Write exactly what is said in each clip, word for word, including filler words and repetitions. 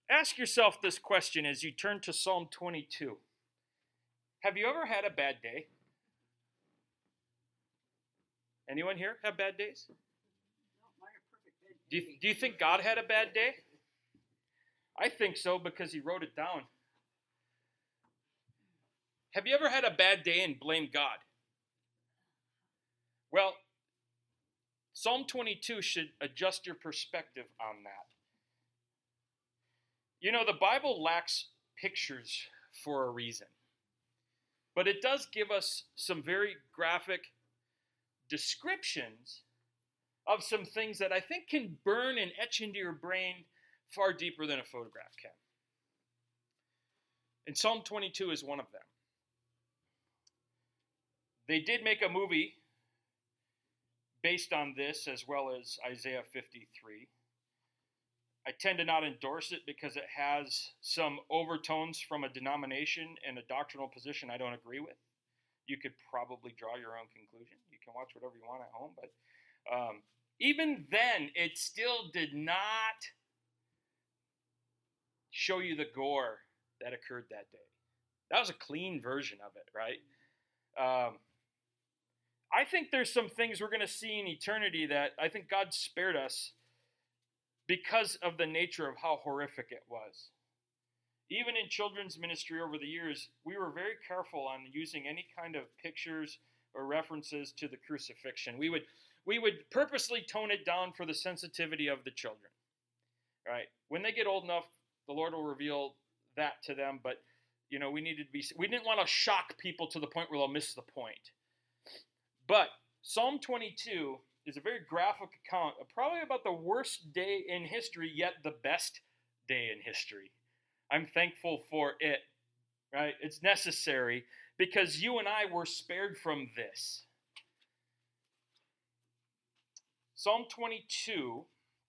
Ask yourself this question as you turn to Psalm twenty-two. Have you ever had a bad day? Anyone here have bad days? Do you, do you think God had a bad day? I think so because he wrote it down. Have you ever had a bad day and blamed God? Well, Psalm twenty-two should adjust your perspective on that. You know, the Bible lacks pictures for a reason. But it does give us some very graphic descriptions of some things that I think can burn and etch into your brain far deeper than a photograph can. And Psalm twenty-two is one of them. They did make a movie based on this as well as Isaiah fifty-three. I tend to not endorse it because it has some overtones from a denomination and a doctrinal position I don't agree with. You could probably draw your own conclusion. You can watch whatever you want at home, but um, even then, it still did not show you the gore that occurred that day. That was a clean version of it, right? Um, I think there's some things we're going to see in eternity that I think God spared us because of the nature of how horrific it was. Even in children's ministry over the years, we were very careful on using any kind of pictures or references to the crucifixion. We would we would purposely tone it down for the sensitivity of the children. Right? When they get old enough, the Lord will reveal that to them, but you know, we needed to be we didn't want to shock people to the point where they'll miss the point. But Psalm twenty-two is a very graphic account of probably about the worst day in history, yet the best day in history. I'm thankful for it, right? It's necessary because you and I were spared from this. Psalm twenty-two.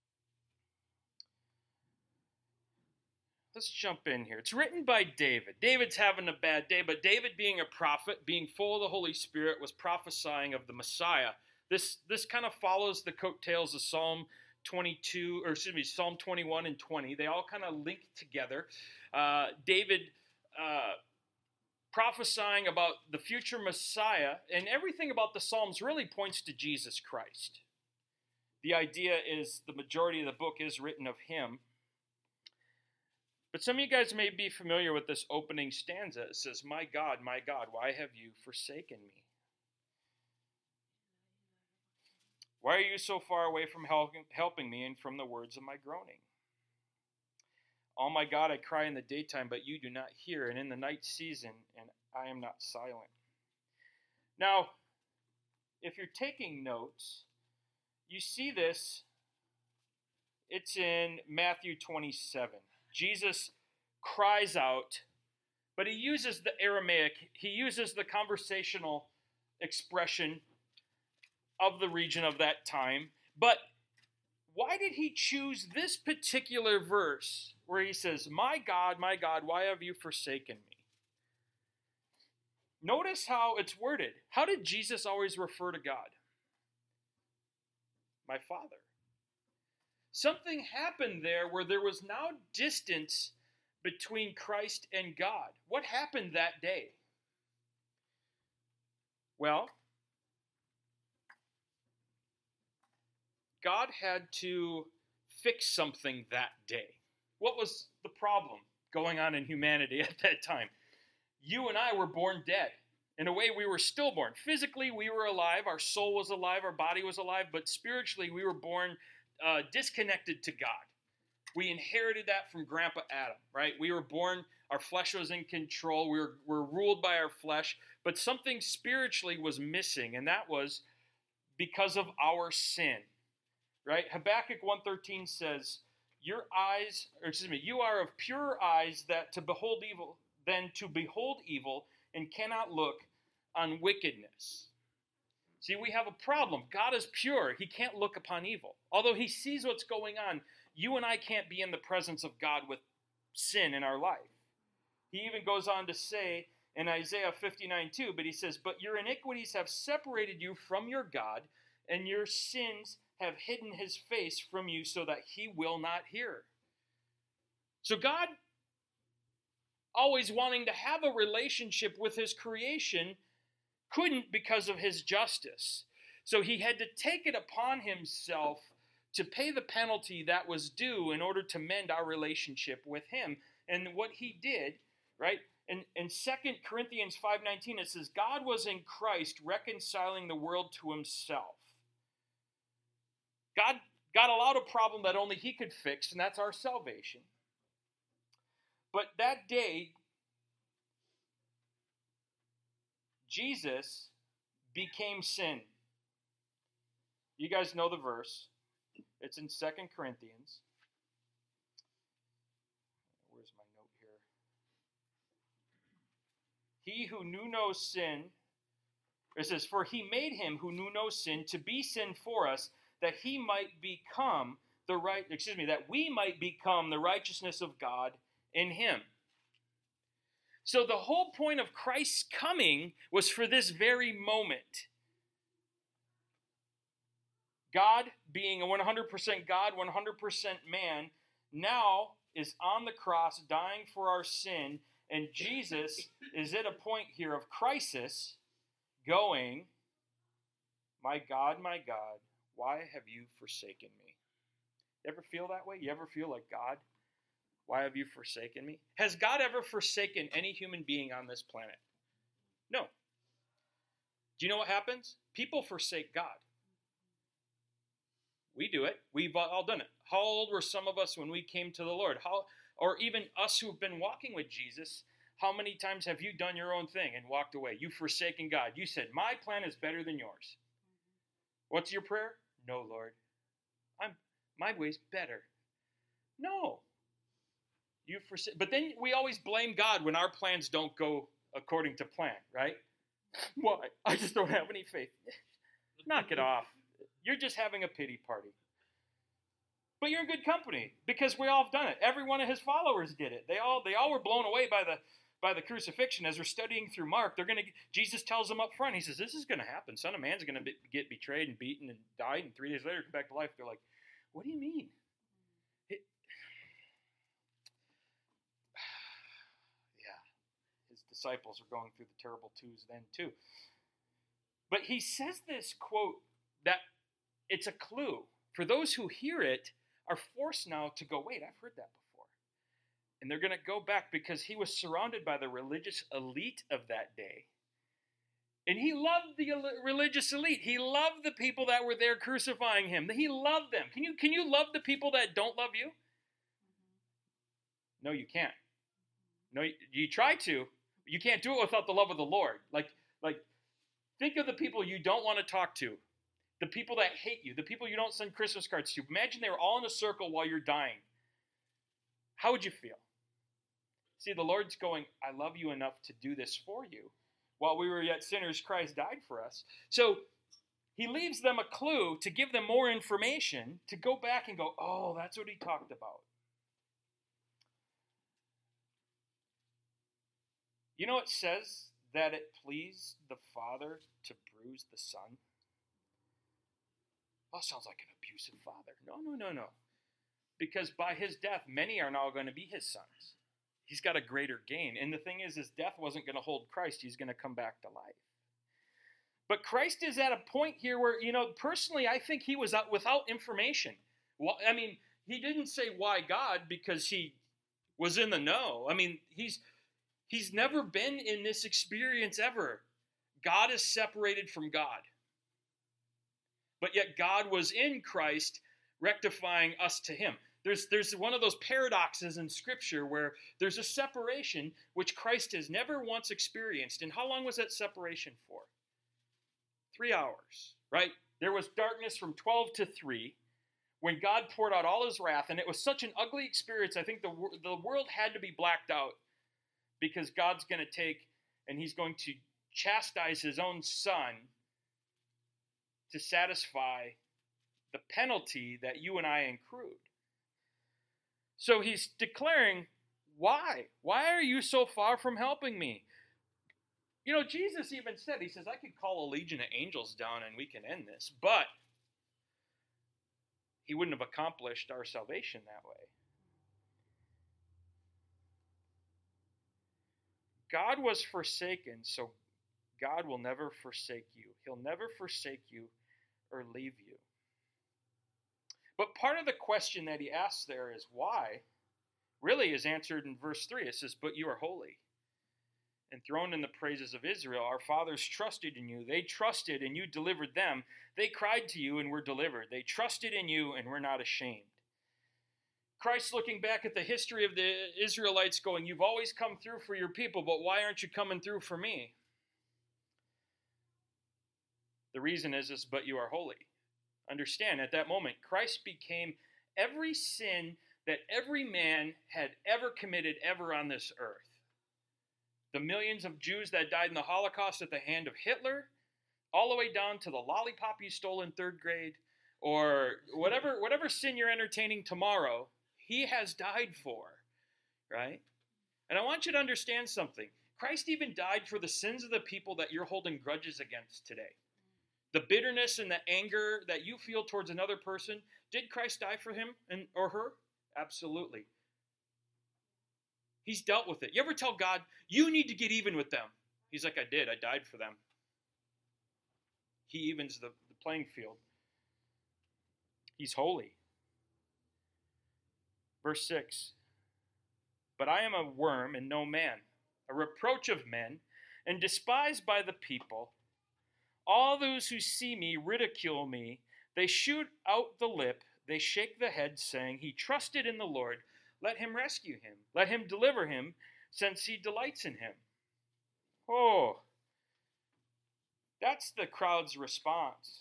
Let's jump in here. It's written by David. David's having a bad day, but David, being a prophet, being full of the Holy Spirit, was prophesying of the Messiah. This this kind of follows the coattails of Psalm twenty-two, or excuse me, Psalm twenty-one and twenty. They all kind of link together. Uh, David uh, prophesying about the future Messiah, and everything about the Psalms really points to Jesus Christ. The idea is the majority of the book is written of him. But some of you guys may be familiar with this opening stanza. It says, "My God, my God, why have you forsaken me? Why are you so far away from helping me and from the words of my groaning? Oh my God, I cry in the daytime, but you do not hear, and in the night season, and I am not silent." Now, if you're taking notes, you see this. It's in Matthew twenty-seven. Jesus cries out, but he uses the Aramaic, he uses the conversational expression of the region of that time. But why did he choose this particular verse where he says, "My God, my God, why have you forsaken me?" Notice how it's worded. How did Jesus always refer to God? My Father. Something happened there where there was now distance between Christ and God. What happened that day? Well, God had to fix something that day. What was the problem going on in humanity at that time? You and I were born dead. In a way, we were stillborn. Physically, we were alive. Our soul was alive. Our body was alive. But spiritually, we were born uh, disconnected to God. We inherited that from Grandpa Adam, right? We were born, our flesh was in control. We were, were ruled by our flesh. But something spiritually was missing, and that was because of our sin, right? Habakkuk one thirteen says, "Your eyes, or excuse me, you are of purer eyes that to behold evil than to behold evil, and cannot look on wickedness." See, we have a problem. God is pure. He can't look upon evil. Although he sees what's going on, you and I can't be in the presence of God with sin in our life. He even goes on to say in Isaiah fifty-nine two, but he says, "But your iniquities have separated you from your God, and your sins have hidden his face from you so that he will not hear." So God, always wanting to have a relationship with his creation, couldn't because of his justice. So he had to take it upon himself to pay the penalty that was due in order to mend our relationship with him. And what he did, right? In, in Second Corinthians five nineteen, it says, God was in Christ reconciling the world to himself. God, God allowed a problem that only he could fix, and that's our salvation. But that day, Jesus became sin. You guys know the verse. It's in Second Corinthians. Where's my note here? He who knew no sin, it says, for he made him who knew no sin to be sin for us, that he might become the right, excuse me, that we might become the righteousness of God in him. So the whole point of Christ's coming was for this very moment. God, being a one hundred percent God, one hundred percent man, now is on the cross dying for our sin, and Jesus is at a point here of crisis, going, my God, my God, why have you forsaken me? You ever feel that way? You ever feel like, God, why have you forsaken me? Has God ever forsaken any human being on this planet? No. Do you know what happens? People forsake God. We do it. We've all done it. How old were some of us when we came to the Lord? How, or even us who've been walking with Jesus, how many times have you done your own thing and walked away? You've forsaken God. You said, my plan is better than yours. What's your prayer? No, Lord. I'm my way's better. No. You forsake, but then we always blame God when our plans don't go according to plan, right? Why? I just don't have any faith. Knock it off. You're just having a pity party. But you're in good company because we all have done it. Every one of his followers did it. They all they all were blown away by the by the crucifixion. As we're studying through Mark, they're going to Jesus tells them up front. He says, "This is going to happen. Son of Man's going to be, get betrayed and beaten and died, and three days later come back to life." They're like, "What do you mean?" It, yeah, his disciples are going through the terrible twos then too. But he says this quote that it's a clue for those who hear it are forced now to go, wait, I've heard that before. And they're going to go back because he was surrounded by the religious elite of that day. And he loved the religious elite. He loved the people that were there crucifying him. He loved them. Can you, can you love the people that don't love you? No, you can't. No, you, you try to. You can't do it without the love of the Lord. Like, like, think of the people you don't want to talk to. The people that hate you, the people you don't send Christmas cards to. Imagine they were all in a circle while you're dying. How would you feel? See, the Lord's going, I love you enough to do this for you. While we were yet sinners, Christ died for us. So he leaves them a clue to give them more information to go back and go, oh, that's what he talked about. You know, it says that it pleased the Father to bruise the Son. Oh, sounds like an abusive father. No, no, no, no. Because by his death, many are now going to be his sons. He's got a greater gain. And the thing is, his death wasn't going to hold Christ. He's going to come back to life. But Christ is at a point here where, you know, personally, I think he was out without information. Well, I mean, he didn't say why God because he was in the know. I mean, he's he's never been in this experience ever. God is separated from God. But yet God was in Christ rectifying us to him. There's, there's one of those paradoxes in Scripture where there's a separation which Christ has never once experienced. And how long was that separation for? Three hours, right? There was darkness from twelve to three when God poured out all his wrath. And it was such an ugly experience. I think the, the world had to be blacked out because God's going to take and he's going to chastise his own son to satisfy the penalty that you and I accrued. So he's declaring, why? Why are you so far from helping me? You know, Jesus even said, he says, I could call a legion of angels down and we can end this. But he wouldn't have accomplished our salvation that way. God was forsaken, so God will never forsake you. He'll never forsake you or leave you. But part of the question that he asks there is why, really is answered in verse three. It says, but you are holy. Enthroned in the praises of Israel, our fathers trusted in you. They trusted and you delivered them. They cried to you and were delivered. They trusted in you and were not ashamed. Christ looking back at the history of the Israelites going, you've always come through for your people, but why aren't you coming through for me? The reason is, is but you are holy. Understand, at that moment, Christ became every sin that every man had ever committed ever on this earth. The millions of Jews that died in the Holocaust at the hand of Hitler, all the way down to the lollipop you stole in third grade, or whatever, whatever sin you're entertaining tomorrow, he has died for, right? And I want you to understand something. Christ even died for the sins of the people that you're holding grudges against today. The bitterness and the anger that you feel towards another person, did Christ die for him and or her? Absolutely. He's dealt with it. You ever tell God, you need to get even with them? He's like, I did. I died for them. He evens the, the playing field. He's holy. Verse six. But I am a worm and no man, a reproach of men, and despised by the people. All those who see me ridicule me. They shoot out the lip. They shake the head, saying, he trusted in the Lord. Let him rescue him. Let him deliver him, since he delights in him. Oh, that's the crowd's response.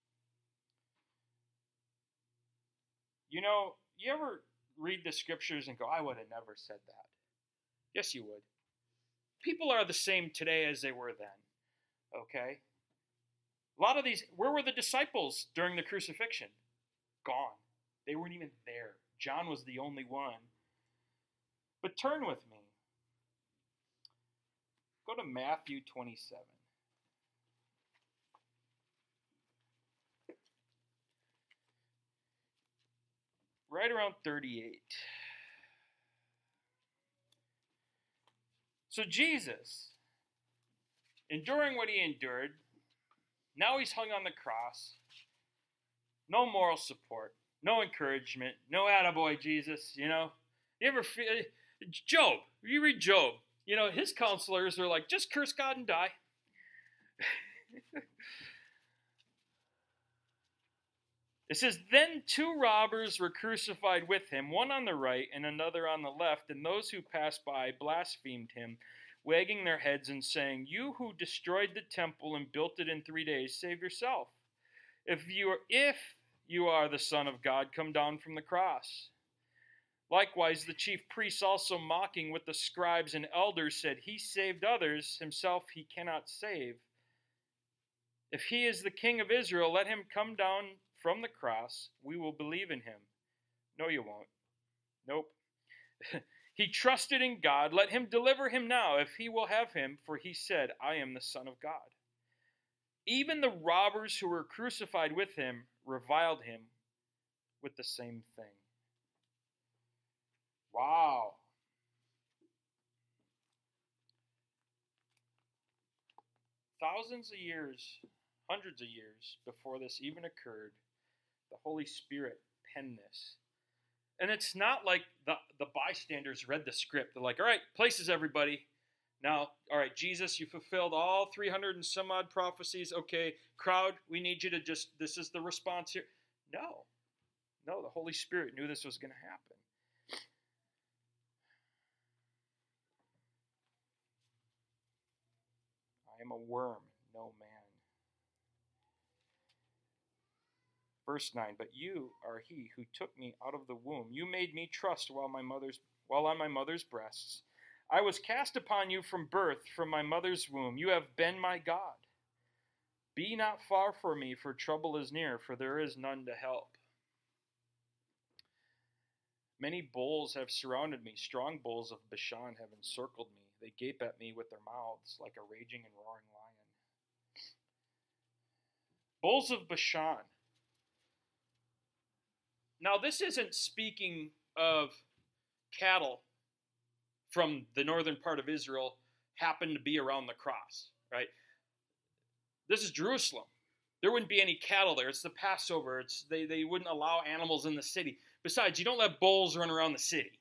You know, you ever read the scriptures and go, I would have never said that. Yes, you would. People are the same today as they were then. Okay? A lot of these, where were the disciples during the crucifixion? Gone. They weren't even there. John was the only one. But turn with me. Go to Matthew twenty-seven. Right around thirty-eight. So Jesus, enduring what he endured, now he's hung on the cross. No moral support. No encouragement. No attaboy, Jesus, you know. You ever feel, Job, you read Job, you know, his counselors are like, just curse God and die. It says, then two robbers were crucified with him, one on the right and another on the left, and those who passed by blasphemed him, wagging their heads and saying, you who destroyed the temple and built it in three days, save yourself. If you are, if you are the Son of God, come down from the cross. Likewise, the chief priests also mocking with the scribes and elders said, he saved others, himself he cannot save. If he is the King of Israel, let him come down from the cross. We will believe in him. No, you won't. Nope. He trusted in God. Let him deliver him now, if he will have him, for he said, I am the Son of God. Even the robbers who were crucified with him reviled him with the same thing. Wow. Thousands of years, hundreds of years before this even occurred, the Holy Spirit penned this. And it's not like the, the bystanders read the script. They're like, all right, places everybody. Now, all right, Jesus, you fulfilled all three hundred and some odd prophecies. Okay, crowd, we need you to just, this is the response here. No. No, the Holy Spirit knew this was going to happen. I am a worm, no man. Verse nine, but you are he who took me out of the womb. You made me trust while my mother's while on my mother's breasts. I was cast upon you from birth, from my mother's womb. You have been my God. Be not far from me, for trouble is near, for there is none to help. Many bulls have surrounded me. Strong bulls of Bashan have encircled me. They gape at me with their mouths like a raging and roaring lion. Bulls of Bashan. Now, this isn't speaking of cattle from the northern part of Israel happened to be around the cross, right? This is Jerusalem. There wouldn't be any cattle there. It's the Passover. It's they, they wouldn't allow animals in the city. Besides, you don't let bulls run around the city.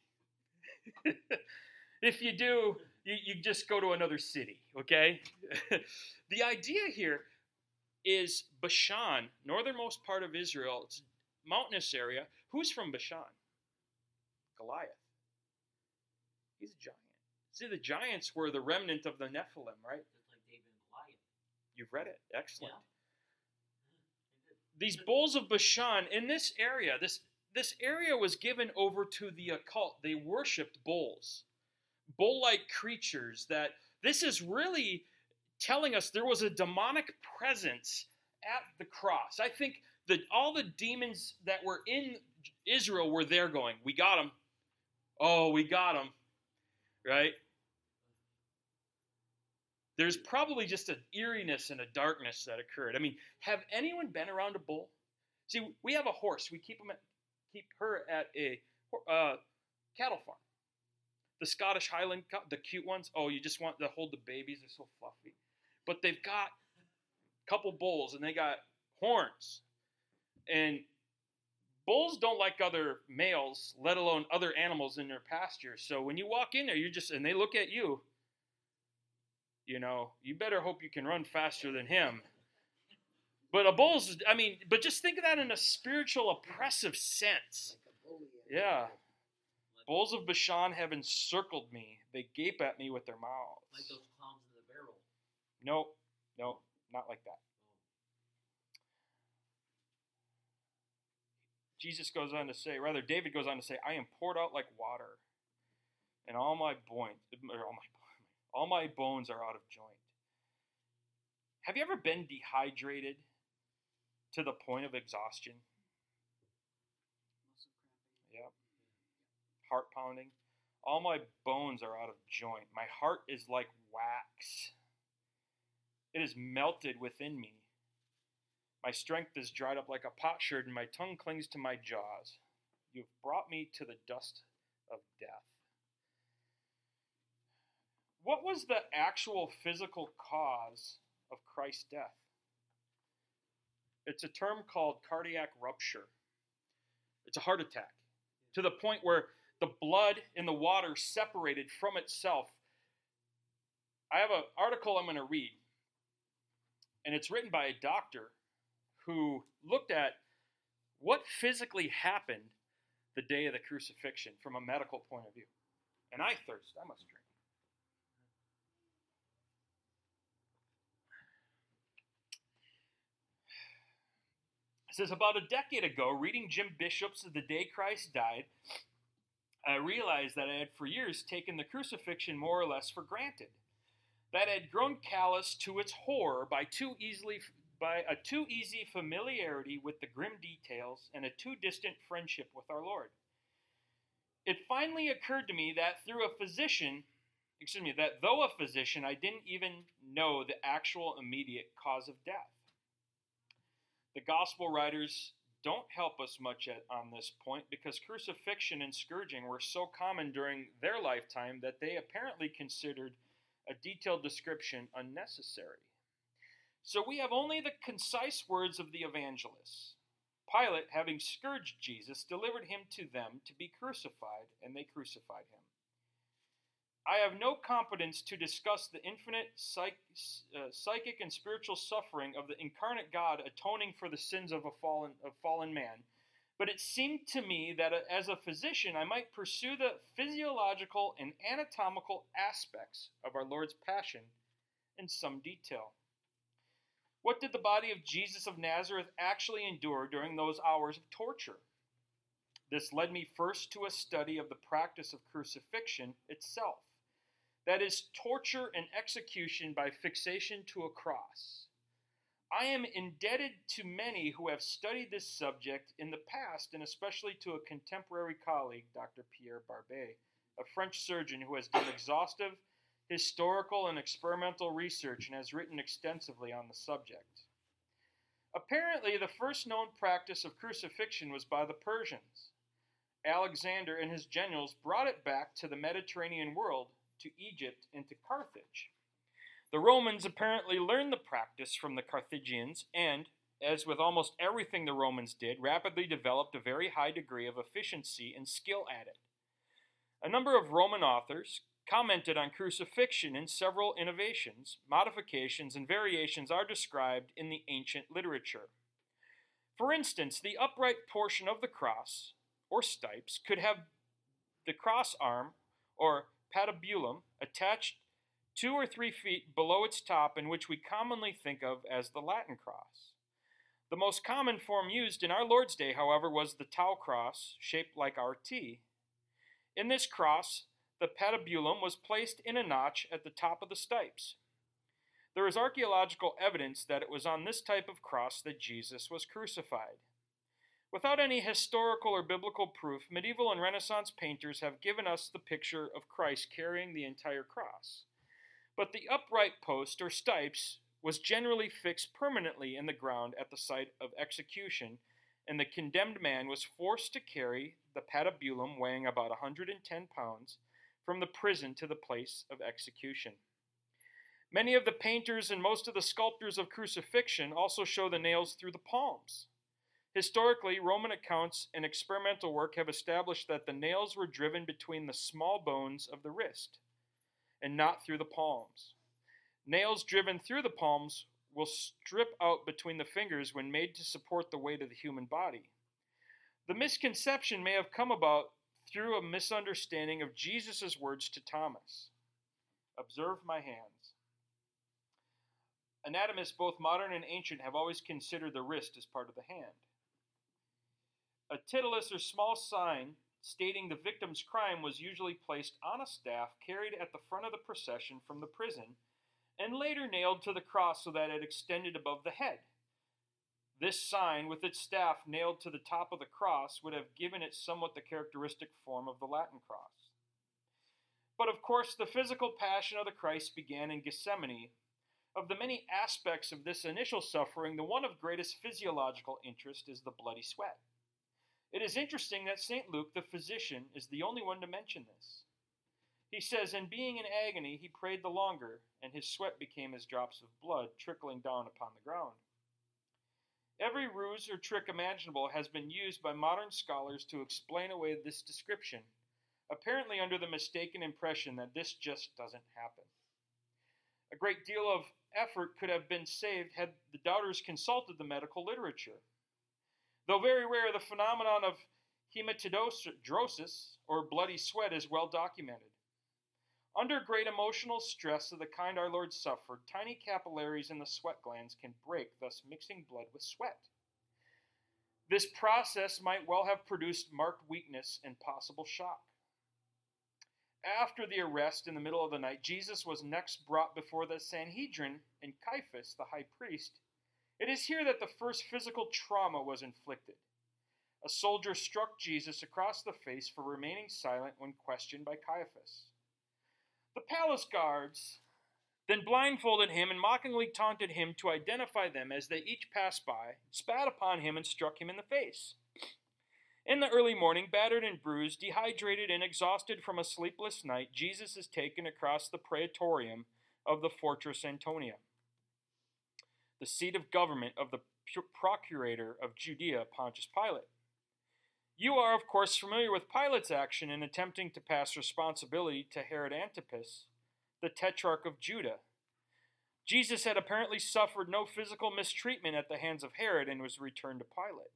If you do, you, you just go to another city, okay? The idea here is Bashan, northernmost part of Israel. It's a mountainous area. Who's from Bashan? Goliath. He's a giant. See, the giants were the remnant of the Nephilim, right? Just like David and Goliath. You've read it. Excellent. Yeah. These bulls of Bashan, in this area, this, this area was given over to the occult. They worshipped bulls. Bull-like creatures that this is really telling us there was a demonic presence at the cross. I think that all the demons that were in Israel were there going, we got him. Oh, we got him. Right? There's probably just an eeriness and a darkness that occurred. I mean, have anyone been around a bull? See, we have a horse. We keep, them at, keep her at a uh, cattle farm. The Scottish Highland, the cute ones, oh, you just want to hold the babies. They're so fluffy. But they've got a couple bulls, and they got horns. And bulls don't like other males, let alone other animals in their pasture. So when you walk in there, you just, and they look at you, you know, you better hope you can run faster than him. But a bull's, I mean, but just think of that in a spiritual, oppressive sense. Yeah. Bulls of Bashan have encircled me. They gape at me with their mouths. Like those clowns in the barrel. Nope. Nope. Not like that. Jesus goes on to say, rather David goes on to say, I am poured out like water, and all my bones, or all my, all my bones are out of joint. Have you ever been dehydrated to the point of exhaustion? Yep. Heart pounding. All my bones are out of joint. My heart is like wax. It is melted within me. My strength is dried up like a potsherd, and my tongue clings to my jaws. You have brought me to the dust of death. What was the actual physical cause of Christ's death? It's a term called cardiac rupture. It's a heart attack, to the point where the blood in the water separated from itself. I have an article I'm going to read, and it's written by a doctor who looked at what physically happened the day of the crucifixion from a medical point of view. And I thirst. I must drink. It says, about a decade ago, reading Jim Bishop's The Day Christ Died, I realized that I had for years taken the crucifixion more or less for granted. That I had grown callous to its horror by too easily by a too easy familiarity with the grim details and a too distant friendship with our Lord. It finally occurred to me that through a physician, excuse me, that though a physician, I didn't even know the actual immediate cause of death. The gospel writers don't help us much at, on this point because crucifixion and scourging were so common during their lifetime that they apparently considered a detailed description unnecessary. So we have only the concise words of the evangelists. Pilate, having scourged Jesus, delivered him to them to be crucified, and they crucified him. I have no competence to discuss the infinite psych, uh, psychic and spiritual suffering of the incarnate God atoning for the sins of a fallen, of fallen man, but it seemed to me that as a physician I might pursue the physiological and anatomical aspects of our Lord's passion in some detail. What did the body of Jesus of Nazareth actually endure during those hours of torture? This led me first to a study of the practice of crucifixion itself. That is, torture and execution by fixation to a cross. I am indebted to many who have studied this subject in the past, and especially to a contemporary colleague, Doctor Pierre Barbet, a French surgeon who has done exhaustive historical and experimental research and has written extensively on the subject. Apparently, the first known practice of crucifixion was by the Persians. Alexander and his generals brought it back to the Mediterranean world to Egypt and to Carthage. The Romans apparently learned the practice from the Carthaginians and, as with almost everything the Romans did, rapidly developed a very high degree of efficiency and skill at it. A number of Roman authors commented on crucifixion, and several innovations, modifications, and variations are described in the ancient literature. For instance, the upright portion of the cross, or stipes, could have the cross arm, or patibulum, attached two or three feet below its top, in which we commonly think of as the Latin cross. The most common form used in our Lord's day, however, was the tau cross, shaped like our T. In this cross, the patibulum was placed in a notch at the top of the stipes. There is archaeological evidence that it was on this type of cross that Jesus was crucified. Without any historical or biblical proof, medieval and Renaissance painters have given us the picture of Christ carrying the entire cross. But the upright post, or stipes, was generally fixed permanently in the ground at the site of execution, and the condemned man was forced to carry the patibulum, weighing about one hundred ten pounds, from the prison to the place of execution. Many of the painters and most of the sculptors of crucifixion also show the nails through the palms. Historically, Roman accounts and experimental work have established that the nails were driven between the small bones of the wrist and not through the palms. Nails driven through the palms will strip out between the fingers when made to support the weight of the human body. The misconception may have come about through a misunderstanding of Jesus' words to Thomas. Observe my hands. Anatomists, both modern and ancient, have always considered the wrist as part of the hand. A titulus, or small sign stating the victim's crime, was usually placed on a staff carried at the front of the procession from the prison and later nailed to the cross so that it extended above the head. This sign, with its staff nailed to the top of the cross, would have given it somewhat the characteristic form of the Latin cross. But of course, the physical passion of the Christ began in Gethsemane. Of the many aspects of this initial suffering, the one of greatest physiological interest is the bloody sweat. It is interesting that Saint Luke, the physician, is the only one to mention this. He says, "And being in agony, he prayed the longer, and his sweat became as drops of blood trickling down upon the ground." Every ruse or trick imaginable has been used by modern scholars to explain away this description, apparently under the mistaken impression that this just doesn't happen. A great deal of effort could have been saved had the doubters consulted the medical literature. Though very rare, the phenomenon of hematidrosis, or bloody sweat, is well documented. Under great emotional stress of the kind our Lord suffered, tiny capillaries in the sweat glands can break, thus mixing blood with sweat. This process might well have produced marked weakness and possible shock. After the arrest in the middle of the night, Jesus was next brought before the Sanhedrin and Caiaphas, the high priest. It is here that the first physical trauma was inflicted. A soldier struck Jesus across the face for remaining silent when questioned by Caiaphas. The palace guards then blindfolded him and mockingly taunted him to identify them as they each passed by, spat upon him, and struck him in the face. In the early morning, battered and bruised, dehydrated and exhausted from a sleepless night, Jesus is taken across the praetorium of the Fortress Antonia, the seat of government of the procurator of Judea, Pontius Pilate. You are, of course, familiar with Pilate's action in attempting to pass responsibility to Herod Antipas, the tetrarch of Judah. Jesus had apparently suffered no physical mistreatment at the hands of Herod and was returned to Pilate.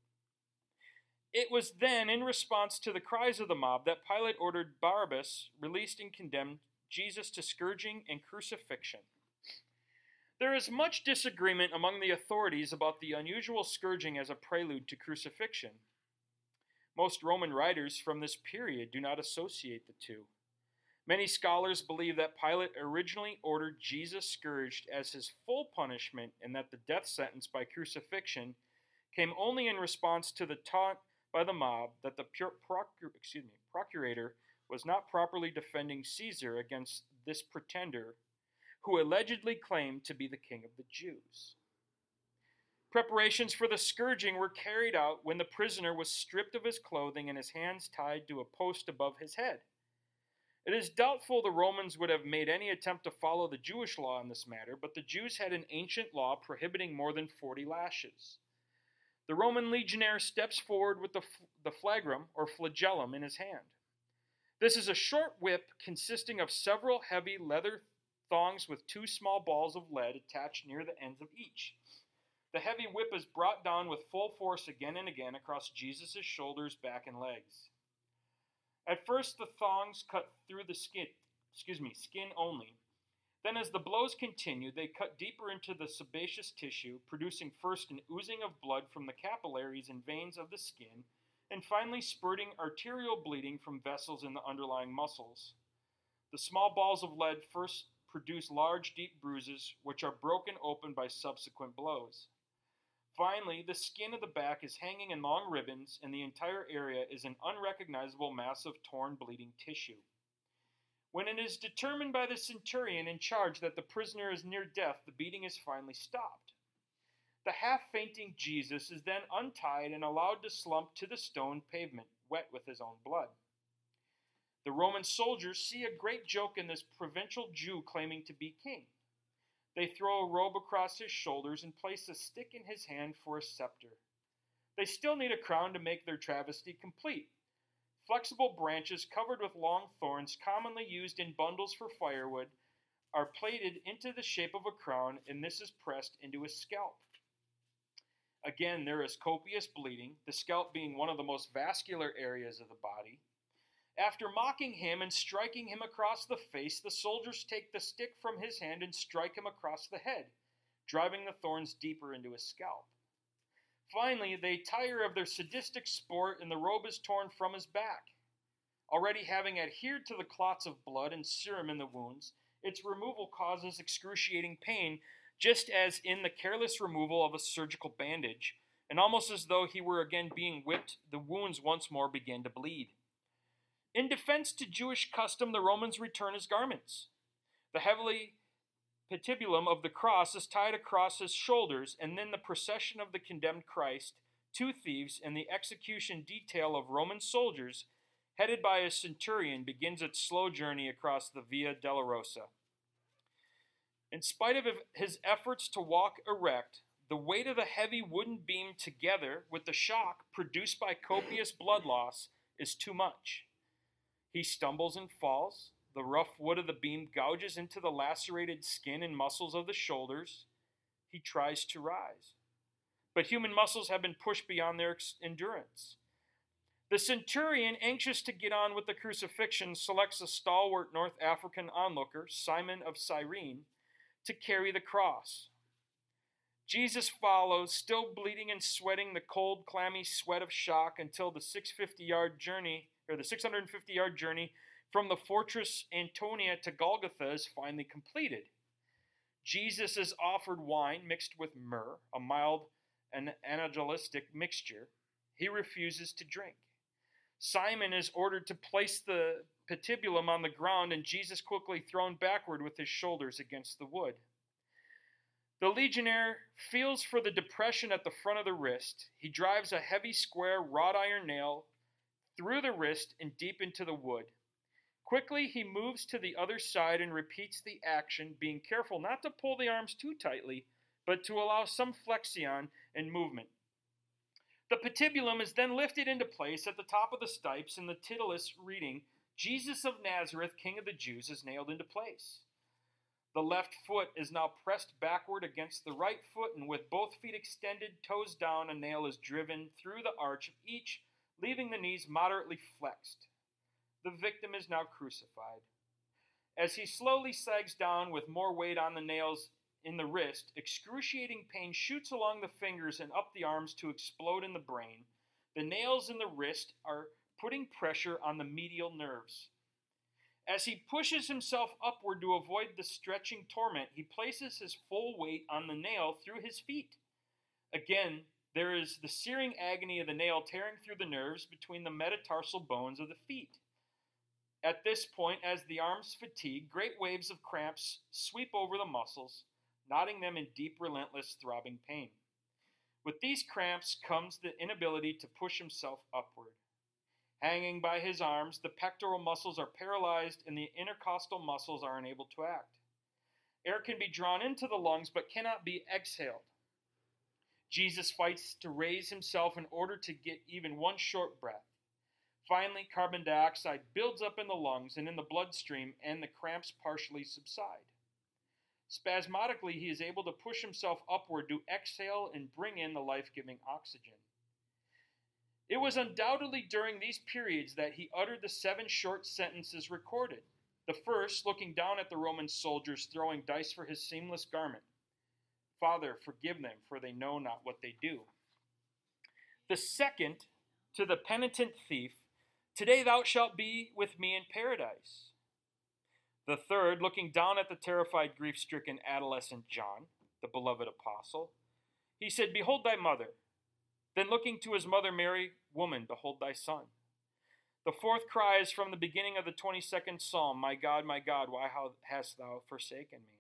It was then, in response to the cries of the mob, that Pilate ordered Barabbas released and condemned Jesus to scourging and crucifixion. There is much disagreement among the authorities about the unusual scourging as a prelude to crucifixion. Most Roman writers from this period do not associate the two. Many scholars believe that Pilate originally ordered Jesus scourged as his full punishment, and that the death sentence by crucifixion came only in response to the taunt by the mob that the procur- excuse me, procurator was not properly defending Caesar against this pretender who allegedly claimed to be the king of the Jews. Preparations for the scourging were carried out when the prisoner was stripped of his clothing and his hands tied to a post above his head. It is doubtful the Romans would have made any attempt to follow the Jewish law in this matter, but the Jews had an ancient law prohibiting more than forty lashes. The Roman legionnaire steps forward with the, the flagrum, or flagellum, in his hand. This is a short whip consisting of several heavy leather thongs with two small balls of lead attached near the ends of each. The heavy whip is brought down with full force again and again across Jesus' shoulders, back, and legs. At first, the thongs cut through the skin, excuse me, skin only. Then, as the blows continued, they cut deeper into the sebaceous tissue, producing first an oozing of blood from the capillaries and veins of the skin, and finally spurting arterial bleeding from vessels in the underlying muscles. The small balls of lead first produce large, deep bruises, which are broken open by subsequent blows. Finally, the skin of the back is hanging in long ribbons, and the entire area is an unrecognizable mass of torn, bleeding tissue. When it is determined by the centurion in charge that the prisoner is near death, the beating is finally stopped. The half-fainting Jesus is then untied and allowed to slump to the stone pavement, wet with his own blood. The Roman soldiers see a great joke in this provincial Jew claiming to be king. They throw a robe across his shoulders and place a stick in his hand for a scepter. They still need a crown to make their travesty complete. Flexible branches covered with long thorns, commonly used in bundles for firewood, are plaited into the shape of a crown, and this is pressed into his scalp. Again, there is copious bleeding, the scalp being one of the most vascular areas of the body. After mocking him and striking him across the face, the soldiers take the stick from his hand and strike him across the head, driving the thorns deeper into his scalp. Finally, they tire of their sadistic sport, and the robe is torn from his back. Already having adhered to the clots of blood and serum in the wounds, its removal causes excruciating pain, just as in the careless removal of a surgical bandage, and almost as though he were again being whipped, the wounds once more begin to bleed. In defense to Jewish custom, the Romans return his garments. The heavily patibulum of the cross is tied across his shoulders, and then the procession of the condemned Christ, two thieves, and the execution detail of Roman soldiers, headed by a centurion, begins its slow journey across the Via Dolorosa. In spite of his efforts to walk erect, the weight of the heavy wooden beam, together with the shock produced by copious blood loss, is too much. He stumbles and falls. The rough wood of the beam gouges into the lacerated skin and muscles of the shoulders. He tries to rise, but human muscles have been pushed beyond their endurance. The centurion, anxious to get on with the crucifixion, selects a stalwart North African onlooker, Simon of Cyrene, to carry the cross. Jesus follows, still bleeding and sweating the cold, clammy sweat of shock, until the six hundred fifty yard journey, or the six hundred fifty yard journey from the fortress Antonia to Golgotha is finally completed. Jesus is offered wine mixed with myrrh, a mild and angelistic mixture. He refuses to drink. Simon is ordered to place the patibulum on the ground, and Jesus quickly thrown backward with his shoulders against the wood. The legionnaire feels for the depression at the front of the wrist. He drives a heavy square wrought iron nail through the wrist and deep into the wood. Quickly, he moves to the other side and repeats the action, being careful not to pull the arms too tightly, but to allow some flexion and movement. The patibulum is then lifted into place at the top of the stipes, and the titulus reading, "Jesus of Nazareth, King of the Jews," is nailed into place. The left foot is now pressed backward against the right foot, and with both feet extended, toes down, a nail is driven through the arch of each, leaving the knees moderately flexed. The victim is now crucified. As he slowly sags down with more weight on the nails in the wrist, excruciating pain shoots along the fingers and up the arms to explode in the brain. The nails in the wrist are putting pressure on the medial nerves. As he pushes himself upward to avoid the stretching torment, he places his full weight on the nail through his feet. Again, there is the searing agony of the nail tearing through the nerves between the metatarsal bones of the feet. At this point, as the arms fatigue, great waves of cramps sweep over the muscles, knotting them in deep, relentless, throbbing pain. With these cramps comes the inability to push himself upward. Hanging by his arms, the pectoral muscles are paralyzed and the intercostal muscles are unable to act. Air can be drawn into the lungs but cannot be exhaled. Jesus fights to raise himself in order to get even one short breath. Finally, carbon dioxide builds up in the lungs and in the bloodstream, and the cramps partially subside. Spasmodically, he is able to push himself upward to exhale and bring in the life-giving oxygen. It was undoubtedly during these periods that he uttered the seven short sentences recorded. The first, looking down at the Roman soldiers throwing dice for his seamless garment. Father, forgive them, for they know not what they do. The second, to the penitent thief, today thou shalt be with me in paradise. The third, looking down at the terrified, grief-stricken adolescent John, the beloved apostle, he said, Behold thy mother. Then looking to his mother Mary, Woman, behold thy son. The fourth cry is from the beginning of the twenty-second Psalm, My God, my God, why hast thou forsaken me?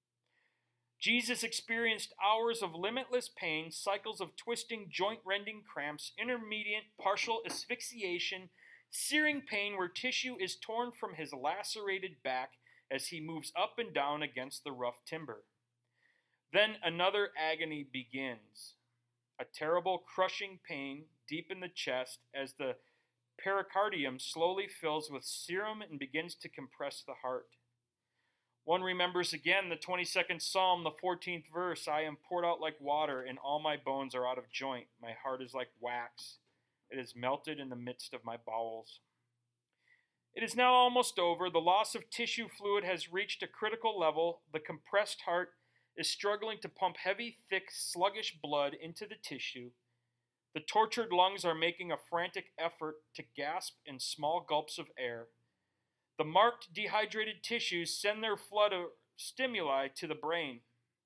Jesus experienced hours of limitless pain, cycles of twisting, joint-rending cramps, intermediate partial asphyxiation, searing pain where tissue is torn from his lacerated back as he moves up and down against the rough timber. Then another agony begins, a terrible crushing pain deep in the chest as the pericardium slowly fills with serum and begins to compress the heart. One remembers again the twenty-second Psalm, the fourteenth verse, I am poured out like water, and all my bones are out of joint. My heart is like wax. It is melted in the midst of my bowels. It is now almost over. The loss of tissue fluid has reached a critical level. The compressed heart is struggling to pump heavy, thick, sluggish blood into the tissue. The tortured lungs are making a frantic effort to gasp in small gulps of air. The marked dehydrated tissues send their flood of stimuli to the brain.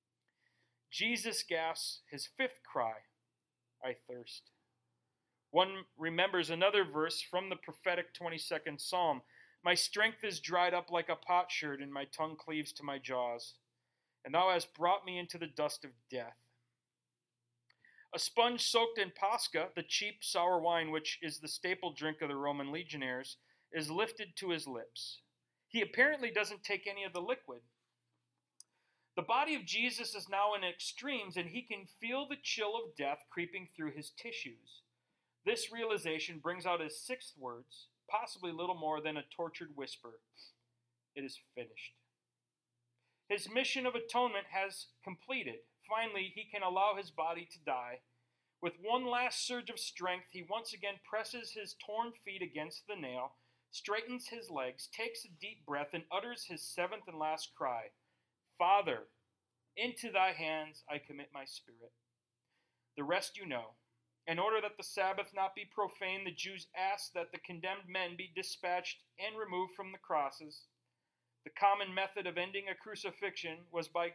Jesus gasps his fifth cry, I thirst. One remembers another verse from the prophetic twenty-second Psalm, My strength is dried up like a potsherd, and my tongue cleaves to my jaws. And thou hast brought me into the dust of death. A sponge soaked in Pascha, the cheap sour wine which is the staple drink of the Roman legionaries, is lifted to his lips. He apparently doesn't take any of the liquid. The body of Jesus is now in extremes, and he can feel the chill of death creeping through his tissues. This realization brings out his sixth words, possibly little more than a tortured whisper. It is finished. His mission of atonement has completed. Finally, he can allow his body to die. With one last surge of strength, he once again presses his torn feet against the nail, straightens his legs, takes a deep breath, and utters his seventh and last cry, Father, into thy hands I commit my spirit. The rest you know. In order that the Sabbath not be profaned, the Jews asked that the condemned men be dispatched and removed from the crosses. The common method of ending a crucifixion was by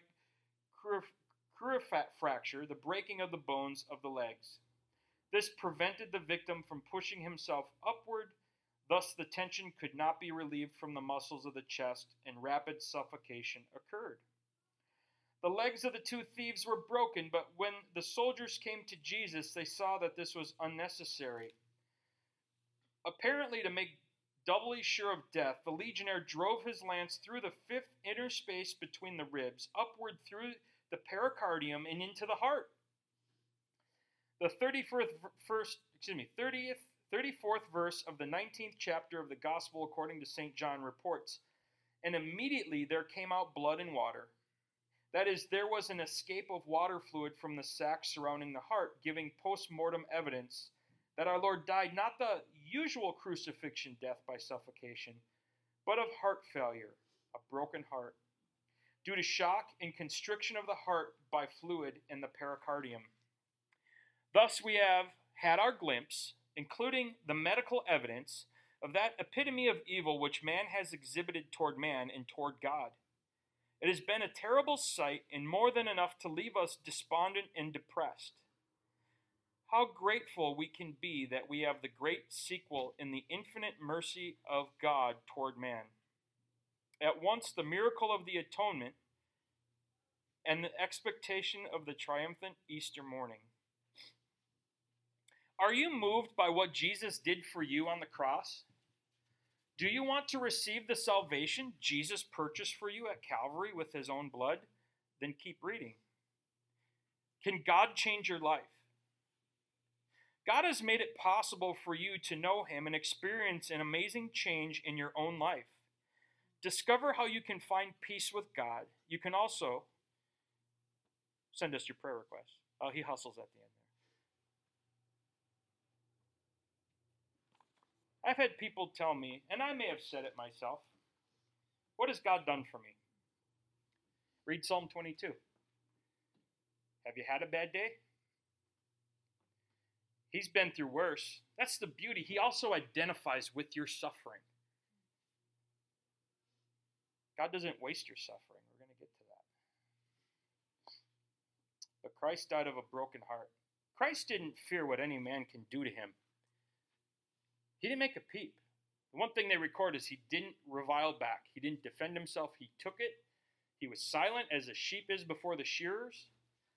crurifracture, the breaking of the bones of the legs. This prevented the victim from pushing himself upward, thus the tension could not be relieved from the muscles of the chest, and rapid suffocation occurred. The legs of the two thieves were broken, but when the soldiers came to Jesus, they saw that this was unnecessary. Apparently, to make doubly sure of death, the legionnaire drove his lance through the fifth inner space between the ribs, upward through the pericardium and into the heart. The thirty-fourth, first, excuse me, thirtieth, thirty-fourth verse of the nineteenth chapter of the Gospel according to Saint John reports, and immediately there came out blood and water. That is, there was an escape of water fluid from the sac surrounding the heart, giving post-mortem evidence that our Lord died not the usual crucifixion death by suffocation, but of heart failure, a broken heart, due to shock and constriction of the heart by fluid in the pericardium. Thus we have had our glimpse, including the medical evidence, of that epitome of evil which man has exhibited toward man and toward God. It has been a terrible sight and more than enough to leave us despondent and depressed. How grateful we can be that we have the great sequel in the infinite mercy of God toward man. At once the miracle of the atonement and the expectation of the triumphant Easter morning. Are you moved by what Jesus did for you on the cross? Do you want to receive the salvation Jesus purchased for you at Calvary with his own blood? Then keep reading. Can God change your life? God has made it possible for you to know him and experience an amazing change in your own life. Discover how you can find peace with God. You can also send us your prayer requests. Oh, he hustles at the end there. I've had people tell me, and I may have said it myself, what has God done for me? Read Psalm twenty-two. Have you had a bad day? He's been through worse. That's the beauty. He also identifies with your suffering. God doesn't waste your suffering. We're going to get to that. But Christ died of a broken heart. Christ didn't fear what any man can do to him. He didn't make a peep. The one thing they record is he didn't revile back. He didn't defend himself. He took it. He was silent as a sheep is before the shearers.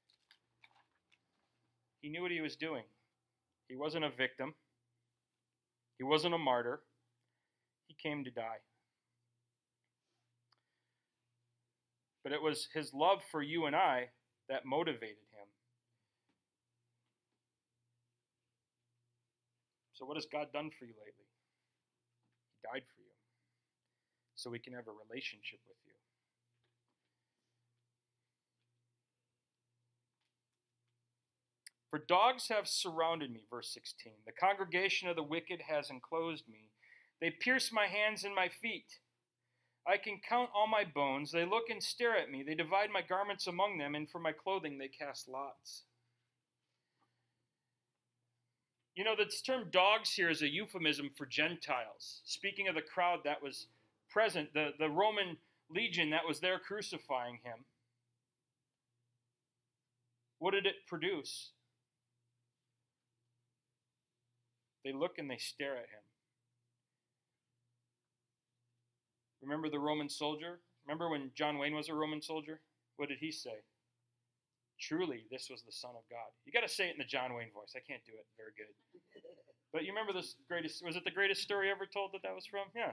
He knew what he was doing. He wasn't a victim. He wasn't a martyr. He came to die. But it was his love for you and I that motivated him. So what has God done for you lately? He died for you so we can have a relationship with you. For dogs have surrounded me, verse sixteen. The congregation of the wicked has enclosed me. They pierce my hands and my feet. I can count all my bones. They look and stare at me. They divide my garments among them, and for my clothing they cast lots. You know, this term dogs here is a euphemism for Gentiles. Speaking of the crowd that was present, the, the Roman legion that was there crucifying him. What did it produce? They look and they stare at him. Remember the Roman soldier? Remember when John Wayne was a Roman soldier? What did he say? Truly, this was the Son of God. You got to say it in the John Wayne voice. I can't do it very good. But you remember this greatest, was it the greatest story ever told that that was from? Yeah.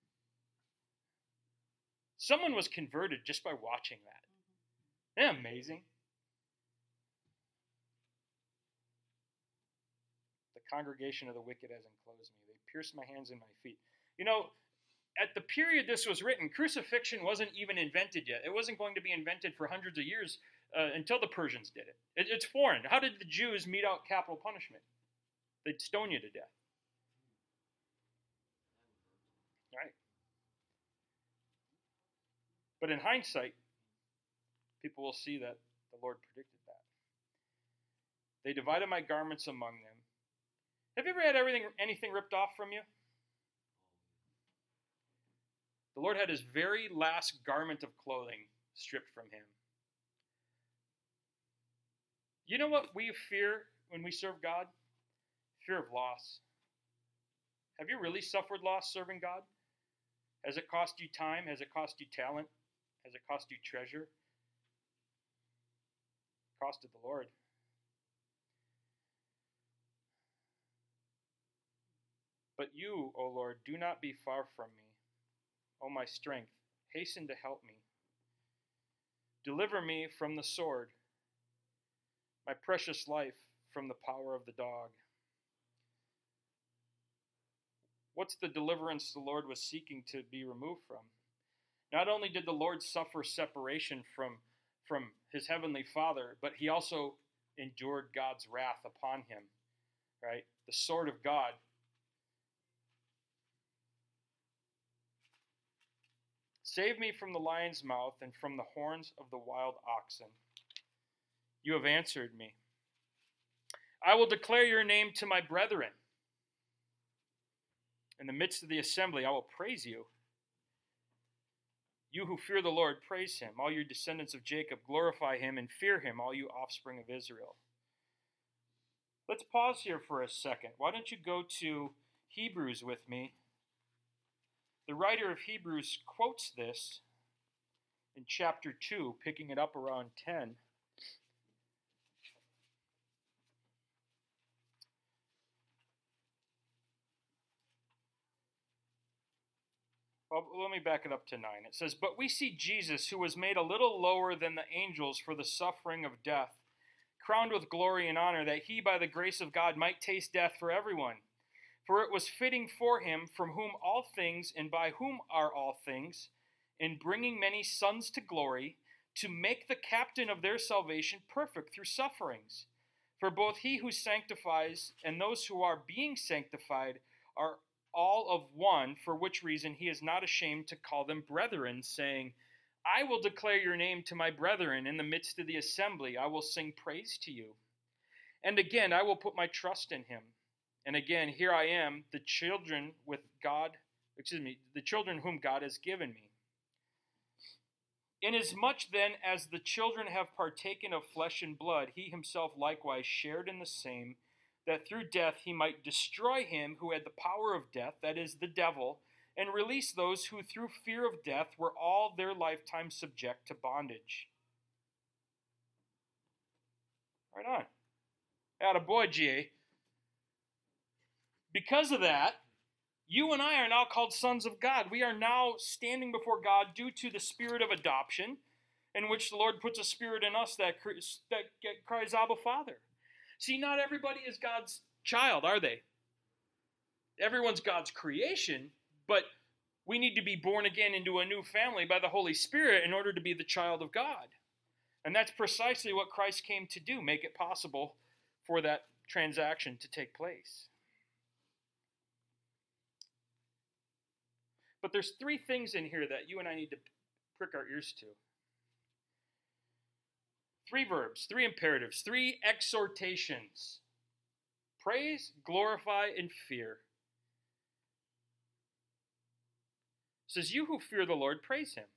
Someone was converted just by watching that. Isn't that amazing? The congregation of the wicked has enclosed me. They pierced my hands and my feet. You know, at the period this was written, crucifixion wasn't even invented yet. It wasn't going to be invented for hundreds of years uh, until the Persians did it. it. It's foreign. How did the Jews mete out capital punishment? They'd stone you to death. Right? But in hindsight, people will see that the Lord predicted that. They divided my garments among them. Have you ever had everything, anything ripped off from you? The Lord had his very last garment of clothing stripped from him. You know what we fear when we serve God? Fear of loss. Have you really suffered loss serving God? Has it cost you time? Has it cost you talent? Has it cost you treasure? It costed the Lord. But you, O Lord, do not be far from me. O my strength, hasten to help me. Deliver me from the sword, my precious life from the power of the dog. What's the deliverance the Lord was seeking to be removed from? Not only did the Lord suffer separation from, from his heavenly Father, but he also endured God's wrath upon him, right? The sword of God. Save me from the lion's mouth and from the horns of the wild oxen. You have answered me. I will declare your name to my brethren. In the midst of the assembly, I will praise you. You who fear the Lord, praise him. All you descendants of Jacob, glorify him and fear him, all you offspring of Israel. Let's pause here for a second. Why don't you go to Hebrews with me? The writer of Hebrews quotes this in chapter two, picking it up around ten. Well, let me back it up to nine. It says, "But we see Jesus, who was made a little lower than the angels for the suffering of death, crowned with glory and honor, that he, by the grace of God, might taste death for everyone. For it was fitting for him, from whom all things and by whom are all things, in bringing many sons to glory, to make the captain of their salvation perfect through sufferings. For both he who sanctifies and those who are being sanctified are all of one, for which reason he is not ashamed to call them brethren, saying, I will declare your name to my brethren in the midst of the assembly. I will sing praise to you. And again, I will put my trust in him. And again, here I am, the children with God, excuse me, the children whom God has given me. Inasmuch then as the children have partaken of flesh and blood, he himself likewise shared in the same, that through death he might destroy him who had the power of death, that is, the devil, and release those who through fear of death were all their lifetime subject to bondage. Right on. Attaboy, G A. Because of that, you and I are now called sons of God. We are now standing before God due to the spirit of adoption, in which the Lord puts a spirit in us that, that cries, Abba, Father. See, not everybody is God's child, are they? Everyone's God's creation, but we need to be born again into a new family by the Holy Spirit in order to be the child of God. And that's precisely what Christ came to do, make it possible for that transaction to take place. But there's three things in here that you and I need to prick our ears to. Three verbs, three imperatives, three exhortations. Praise, glorify, and fear. It says, you who fear the Lord, praise him.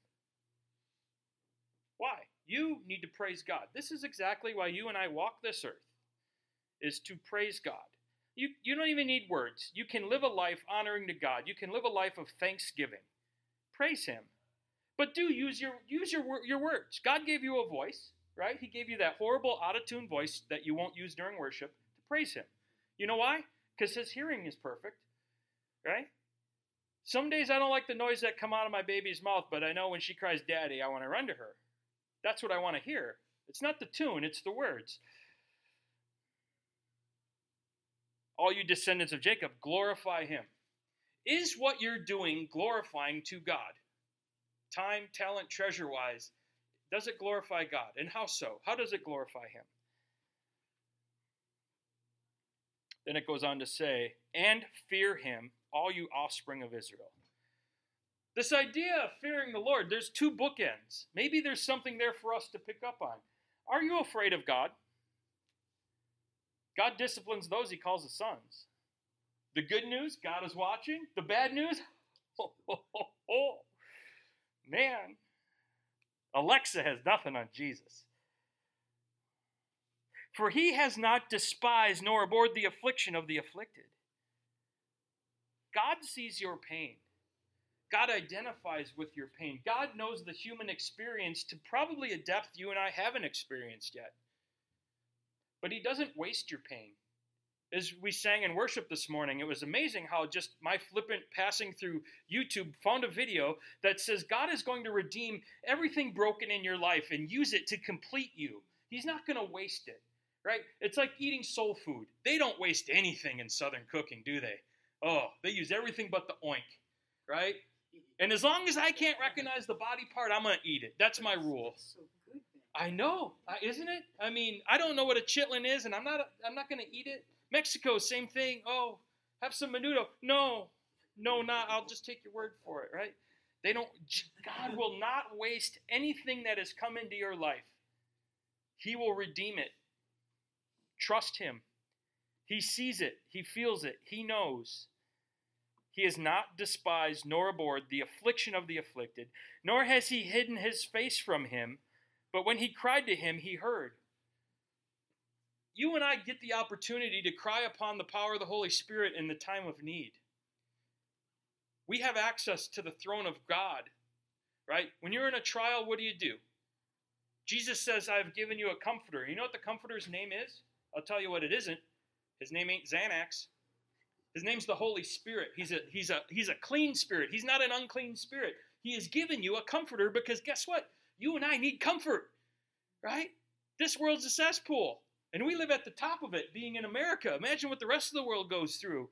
Why? You need to praise God. This is exactly why you and I walk this earth, is to praise God. You, you don't even need words. You can live a life honoring to God. You can live a life of thanksgiving. Praise him. But do use your use your your words. God gave you a voice, right? He gave you that horrible out-of-tune voice that you won't use during worship to praise him. You know why? Because his hearing is perfect, right? Some days I don't like the noise that come out of my baby's mouth, but I know when she cries daddy, I want to run to her. That's what I want to hear. It's not the tune, it's the words. All you descendants of Jacob, glorify him. Is what you're doing glorifying to God? Time, talent, treasure-wise, does it glorify God? And how so? How does it glorify him? Then it goes on to say, and fear him, all you offspring of Israel. This idea of fearing the Lord, there's two bookends. Maybe there's something there for us to pick up on. Are you afraid of God? God disciplines those he calls his sons. The good news, God is watching. The bad news, oh, oh, oh, oh. Man, Alexa has nothing on Jesus. For he has not despised nor abhorred the affliction of the afflicted. God sees your pain. God identifies with your pain. God knows the human experience to probably a depth you and I haven't experienced yet. But he doesn't waste your pain. As we sang in worship this morning, it was amazing how just my flippant passing through YouTube found a video that says God is going to redeem everything broken in your life and use it to complete you. He's not going to waste it, right? It's like eating soul food. They don't waste anything in Southern cooking, do they? Oh, they use everything but the oink, right? And as long as I can't recognize the body part, I'm going to eat it. That's my rule. I know, uh, isn't it? I mean, I don't know what a chitlin is, and I'm not. I'm not going to eat it. Mexico, same thing. Oh, have some menudo. No, no, not. I'll just take your word for it, right? They don't. God will not waste anything that has come into your life. He will redeem it. Trust him. He sees it. He feels it. He knows. He has not despised nor abhorred the affliction of the afflicted, nor has he hidden his face from him. But when he cried to him, he heard. You and I get the opportunity to cry upon the power of the Holy Spirit in the time of need. We have access to the throne of God, right? When you're in a trial, what do you do? Jesus says, I've given you a comforter. You know what the comforter's name is? I'll tell you what it isn't. His name ain't Xanax. His name's the Holy Spirit. He's a, he's a, he's a clean spirit. He's not an unclean spirit. He has given you a comforter because guess what? You and I need comfort, right? This world's a cesspool, and we live at the top of it, being in America. Imagine what the rest of the world goes through.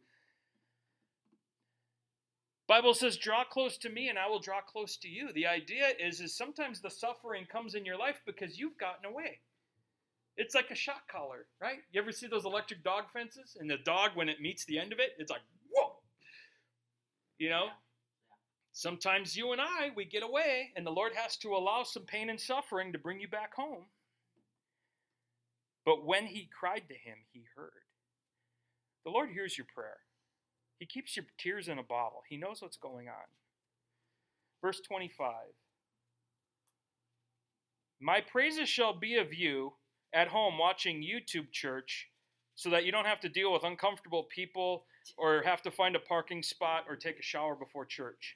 Bible says, draw close to me and I will draw close to you. The idea is, is sometimes the suffering comes in your life because you've gotten away. It's like a shock collar, right? You ever see those electric dog fences? And the dog, when it meets the end of it, it's like, whoa! You know? Sometimes you and I, we get away, and the Lord has to allow some pain and suffering to bring you back home. But when he cried to him, he heard. The Lord hears your prayer. He keeps your tears in a bottle. He knows what's going on. Verse twenty-five. My praises shall be of you at home watching YouTube church so that you don't have to deal with uncomfortable people or have to find a parking spot or take a shower before church.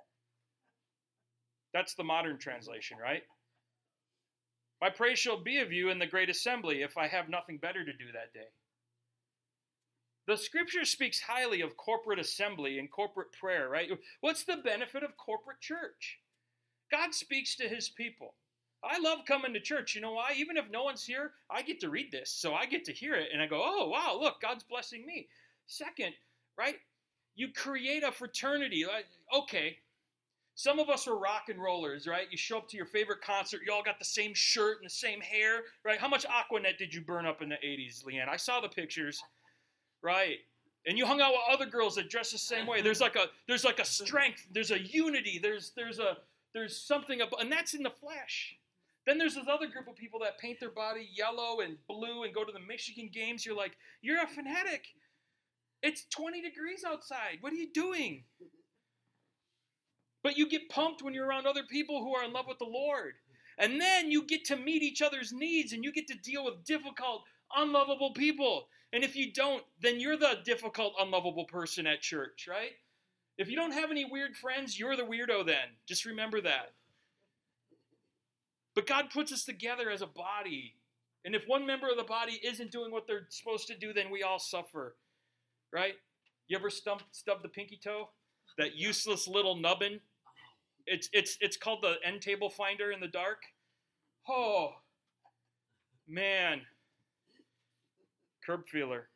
That's the modern translation, right? My praise shall be of you in the great assembly if I have nothing better to do that day. The scripture speaks highly of corporate assembly and corporate prayer, right? What's the benefit of corporate church? God speaks to his people. I love coming to church. You know why? Even if no one's here, I get to read this, so I get to hear it, and I go, oh, wow, look, God's blessing me. Second, right, you create a fraternity. Like, okay, some of us are rock and rollers, right? You show up to your favorite concert, you all got the same shirt and the same hair, right? How much Aquanet did you burn up in the eighties, Leanne? I saw the pictures. Right. And you hung out with other girls that dress the same way. There's like a there's like a strength, there's a unity, there's there's a there's something about, and that's in the flesh. Then there's this other group of people that paint their body yellow and blue and go to the Michigan games. You're like, you're a fanatic. It's twenty degrees outside. What are you doing? But you get pumped when you're around other people who are in love with the Lord. And then you get to meet each other's needs and you get to deal with difficult, unlovable people. And if you don't, then you're the difficult, unlovable person at church, right? If you don't have any weird friends, you're the weirdo then. Just remember that. But God puts us together as a body. And if one member of the body isn't doing what they're supposed to do, then we all suffer, right? You ever stump, stub the pinky toe? That useless little nubbin? It's, it's, it's called the end table finder in the dark. Oh, man. Curb feeler.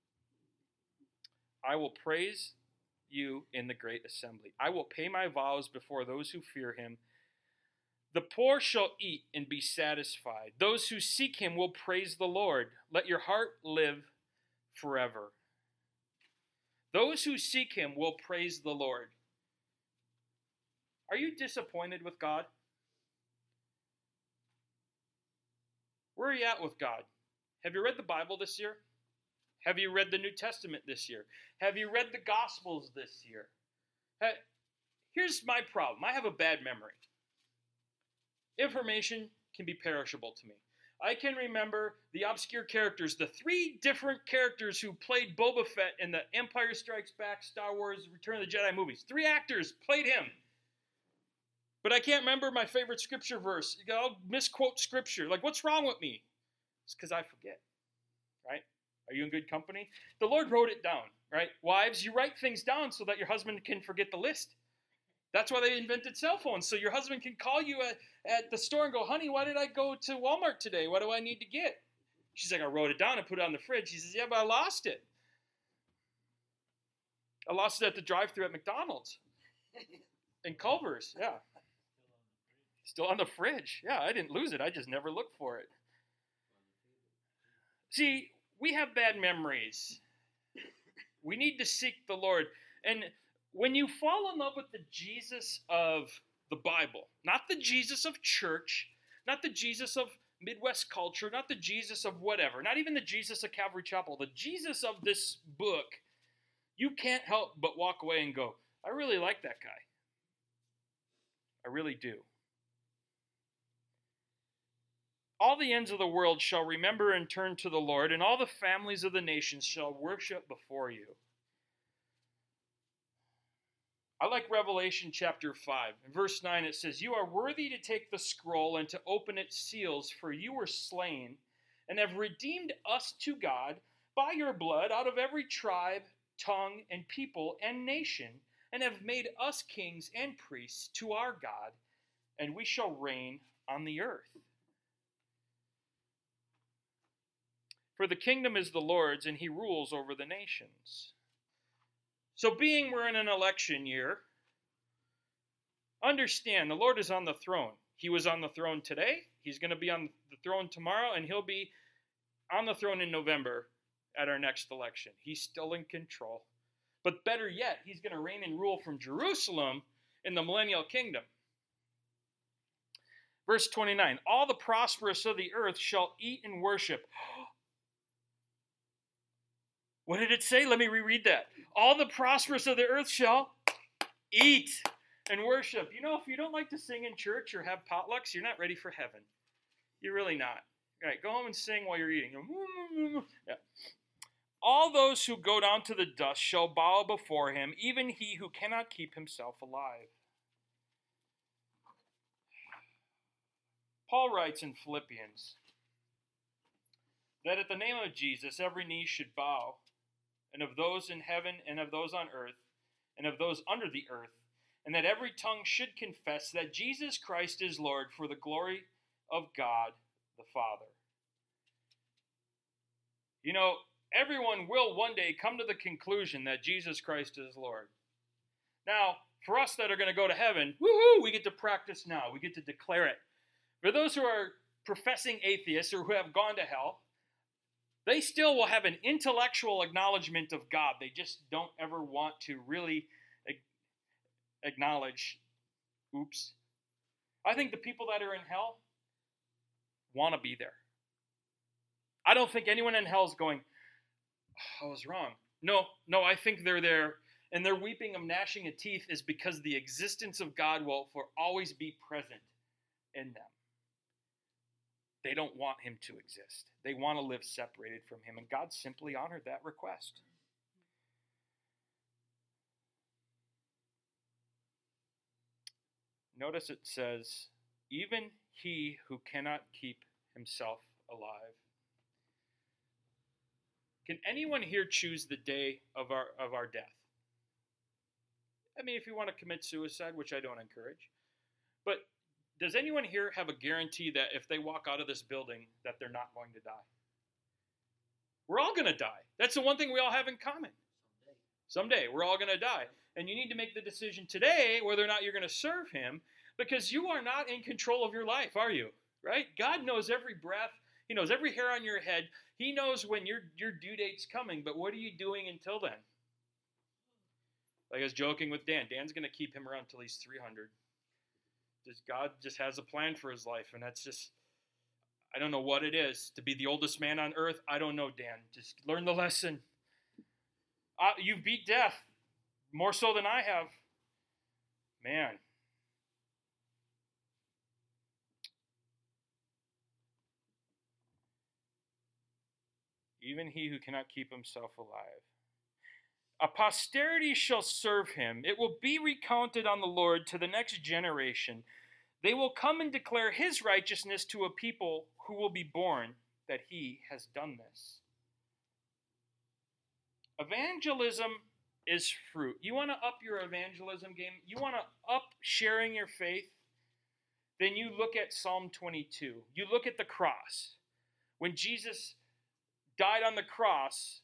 I will praise you in the great assembly. I will pay my vows before those who fear him. The poor shall eat and be satisfied. Those who seek him will praise the Lord. Let your heart live forever. Those who seek him will praise the Lord. Are you disappointed with God? Where are you at with God? Have you read the Bible this year? Have you read the New Testament this year? Have you read the Gospels this year? Here's my problem. I have a bad memory. Information can be perishable to me. I can remember the obscure characters, the three different characters who played Boba Fett in the Empire Strikes Back, Star Wars, Return of the Jedi movies. Three actors played him. But I can't remember my favorite scripture verse. I'll misquote scripture. Like, what's wrong with me? It's because I forget, right? Are you in good company? The Lord wrote it down, right? Wives, you write things down so that your husband can forget the list. That's why they invented cell phones, so your husband can call you at, at the store and go, honey, why did I go to Walmart today? What do I need to get? She's like, I wrote it down and put it on the fridge. He says, yeah, but I lost it. I lost it at the drive-thru at McDonald's. In Culver's, yeah. Still on the fridge. Yeah, I didn't lose it. I just never looked for it. See, we have bad memories. We need to seek the Lord. And when you fall in love with the Jesus of the Bible, not the Jesus of church, not the Jesus of Midwest culture, not the Jesus of whatever, not even the Jesus of Calvary Chapel, the Jesus of this book, you can't help but walk away and go, I really like that guy. I really do. All the ends of the world shall remember and turn to the Lord, and all the families of the nations shall worship before you. I like Revelation chapter five. In verse nine it says, you are worthy to take the scroll and to open its seals, for you were slain and have redeemed us to God by your blood out of every tribe tongue, and people, and nation, and have made us kings and priests to our God, and we shall reign on the earth. For the kingdom is the Lord's, and he rules over the nations. So being we're in an election year, understand the Lord is on the throne. He was on the throne today. He's going to be on the throne tomorrow, and he'll be on the throne in November at our next election. He's still in control. But better yet, he's going to reign and rule from Jerusalem in the millennial kingdom. Verse twenty-nine, all the prosperous of the earth shall eat and worship. What did it say? Let me reread that. All the prosperous of the earth shall eat and worship. You know, if you don't like to sing in church or have potlucks, you're not ready for heaven. You're really not. All right, go home and sing while you're eating. Yeah. All those who go down to the dust shall bow before him, even he who cannot keep himself alive. Paul writes in Philippians that at the name of Jesus every knee should bow, and of those in heaven and of those on earth and of those under the earth, and that every tongue should confess that Jesus Christ is Lord for the glory of God the Father. You know, everyone will one day come to the conclusion that Jesus Christ is Lord. Now, for us that are going to go to heaven, woohoo, we get to practice now. We get to declare it. For those who are professing atheists or who have gone to hell, they still will have an intellectual acknowledgement of God. They just don't ever want to really acknowledge, oops. I think the people that are in hell want to be there. I don't think anyone in hell is going, oh, I was wrong. No, no, I think they're there. And their weeping of gnashing of teeth is because the existence of God will for always be present in them. They don't want him to exist. They want to live separated from him, and God simply honored that request. Notice it says, even he who cannot keep himself alive. Can anyone here choose the day of our of our death? I mean, if you want to commit suicide, which I don't encourage, but does anyone here have a guarantee that if they walk out of this building that they're not going to die? We're all going to die. That's the one thing we all have in common. Someday. Someday, we're all going to die. And you need to make the decision today whether or not you're going to serve him, because you are not in control of your life, are you? Right? God knows every breath. He knows every hair on your head. He knows when your, your due date's coming, but what are you doing until then? Like I was joking with Dan. Dan's going to keep him around until he's three hundred. Just God just has a plan for his life, and that's just, I don't know what it is. To be the oldest man on earth, I don't know, Dan. Just learn the lesson. Uh, you've beat death more so than I have. Man. Even he who cannot keep himself alive. A posterity shall serve him. It will be recounted on the Lord to the next generation. They will come and declare his righteousness to a people who will be born that he has done this. Evangelism is fruit. You want to up your evangelism game? You want to up sharing your faith? Then you look at Psalm twenty-two. You look at the cross. When Jesus died on the cross,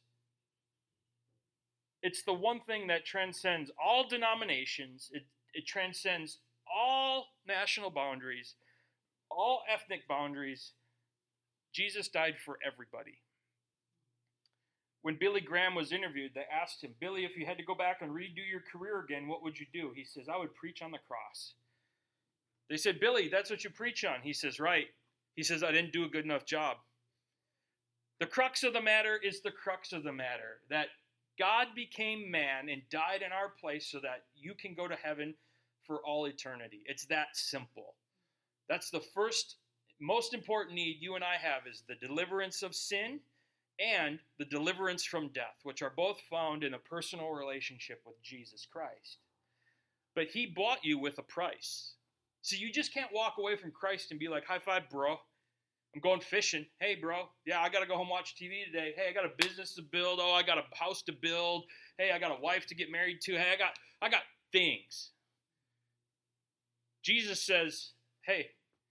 it's the one thing that transcends all denominations. It, it transcends all national boundaries, all ethnic boundaries. Jesus died for everybody. When Billy Graham was interviewed, they asked him, Billy, if you had to go back and redo your career again, what would you do? He says, I would preach on the cross. They said, Billy, that's what you preach on. He says, right. He says, I didn't do a good enough job. The crux of the matter is the crux of the matter, that God became man and died in our place so that you can go to heaven for all eternity. It's that simple. That's the first, most important need you and I have, is the deliverance of sin and the deliverance from death, which are both found in a personal relationship with Jesus Christ. But he bought you with a price. So you just can't walk away from Christ and be like, high five, bro. I'm going fishing. Hey, bro. Yeah, I got to go home and watch T V today. Hey, I got a business to build. Oh, I got a house to build. Hey, I got a wife to get married to. Hey, I got I got things. Jesus says, hey,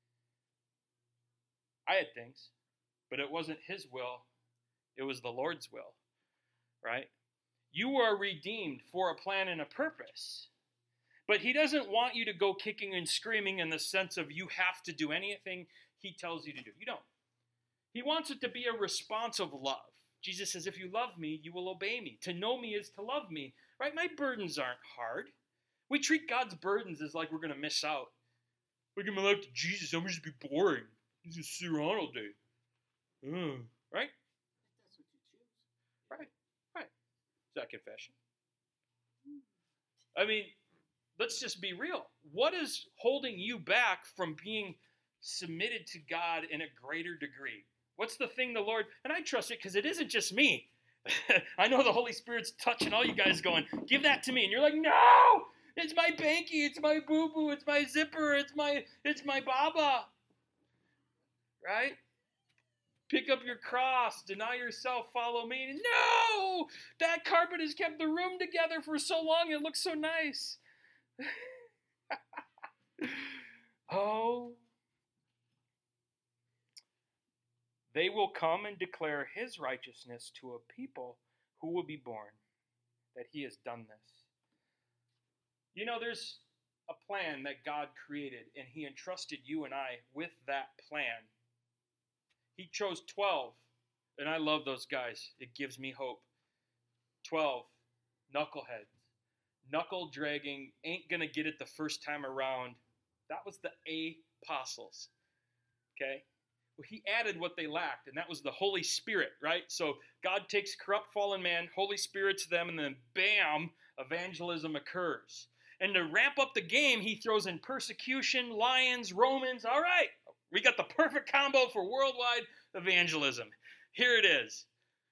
I had things, but it wasn't his will. It was the Lord's will, right? You are redeemed for a plan and a purpose. But he doesn't want you to go kicking and screaming in the sense of you have to do anything he tells you to do. You don't. He wants it to be a response of love. Jesus says, if you love me, you will obey me. To know me is to love me, right? My burdens aren't hard. We treat God's burdens as like we're going to miss out. We give my life to Jesus, I'm just be boring. He's just sit around all day. Uh, right? That's what you choose. Right, right. Is that confession? I mean, let's just be real. What is holding you back from being submitted to God in a greater degree? What's the thing the Lord, and I trust it because it isn't just me. I know the Holy Spirit's touching all you guys going, give that to me. And you're like, no, it's my banky, it's my boo-boo, it's my zipper, it's my, it's my baba. Right? Pick up your cross, deny yourself, follow me. No, that carpet has kept the room together for so long, it looks so nice. Oh, they will come and declare his righteousness to a people who will be born, that he has done this. You know, there's a plan that God created, and he entrusted you and I with that plan. He chose twelve, and I love those guys. It gives me hope. twelve knuckleheads. Knuckle dragging, ain't going to get it the first time around. That was the apostles. Okay? Well, he added what they lacked, and that was the Holy Spirit, right? So God takes corrupt fallen man, Holy Spirit's them, and then bam, evangelism occurs. And to ramp up the game, he throws in persecution, lions, Romans. All right, we got the perfect combo for worldwide evangelism. Here it is.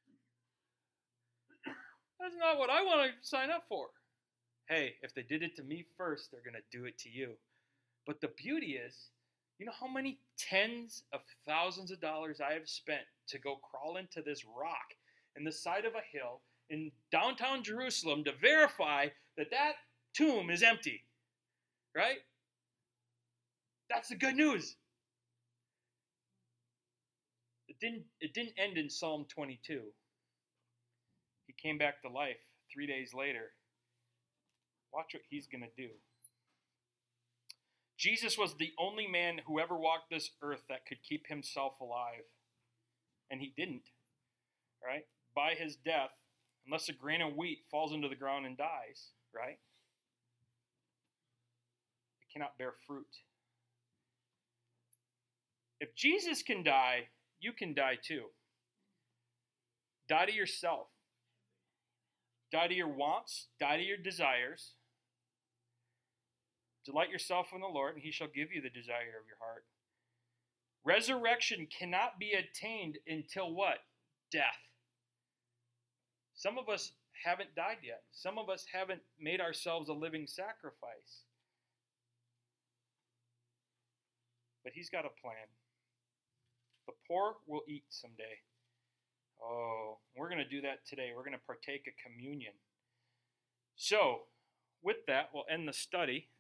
That's not what I want to sign up for. Hey, if they did it to me first, they're going to do it to you. But the beauty is, you know how many tens of thousands of dollars I have spent to go crawl into this rock in the side of a hill in downtown Jerusalem to verify that that tomb is empty, right? That's the good news. It didn't, it didn't end in Psalm twenty-two. He came back to life three days later. Watch what he's going to do. Jesus was the only man who ever walked this earth that could keep himself alive. And he didn't, right? By his death, unless a grain of wheat falls into the ground and dies, right? It cannot bear fruit. If Jesus can die, you can die too. Die to yourself. Die to your wants. Die to your desires. Delight yourself in the Lord, and he shall give you the desire of your heart. Resurrection cannot be attained until what? Death. Some of us haven't died yet. Some of us haven't made ourselves a living sacrifice. But he's got a plan. The poor will eat someday. Oh, we're going to do that today. We're going to partake of communion. So, with that, we'll end the study.